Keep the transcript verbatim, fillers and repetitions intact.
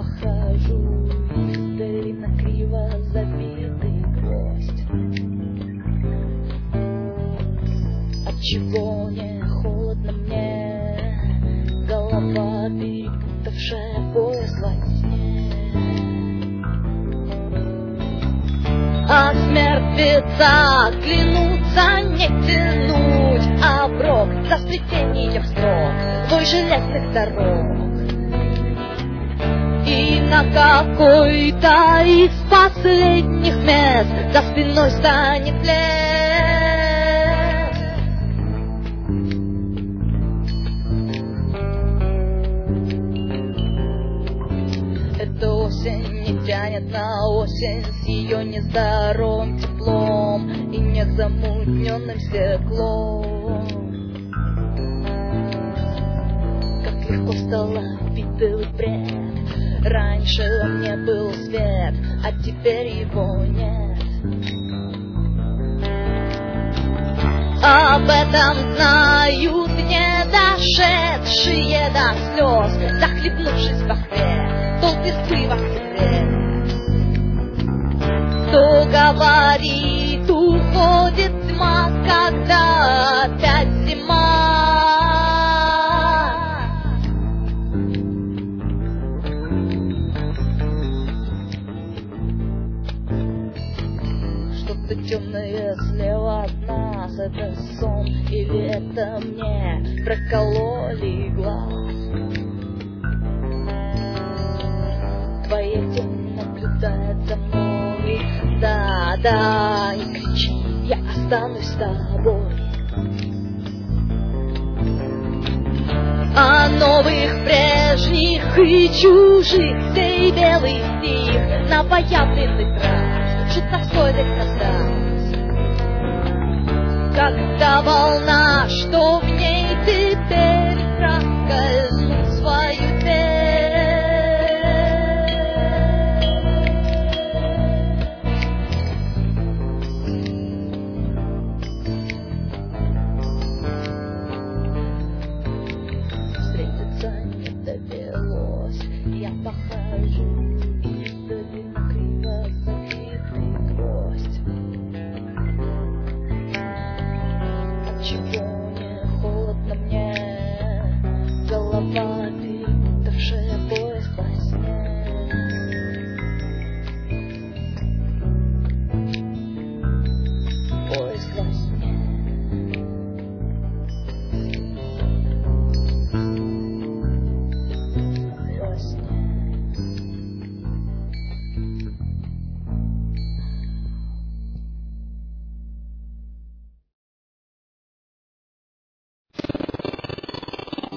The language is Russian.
похожу издали на криво забитый гвоздь. Отчего не холодно мне, голова перепутавшая пояс во сне. От мертвеца клянутся не тянуть оброк за сплетением строк твой железных дорог. И на какой-то из последних мест за спиной станет лес. Эта осень не тянет на осень с ее нездоровым теплом и незамутненным стеклом. Как легко стало пить белый бред. Раньше мне был свет, а теперь его нет. Об этом знают не дошедшие до слез, захлебнувшись в охве толпы в октябре. Кто говорит, уходит тьма, когда опять зима. Что-то темное слева от нас, это сон или это мне прокололи глаз? Твоя тень наблюдает за мной, да, да, не кричи, я останусь с тобой. О новых, прежних и чужих, сей белый стих, новоявленный трав, шутовской декаданс. Когда волна, что в ней теперь проскользнут свою тень. Встретиться не довелось, я похожу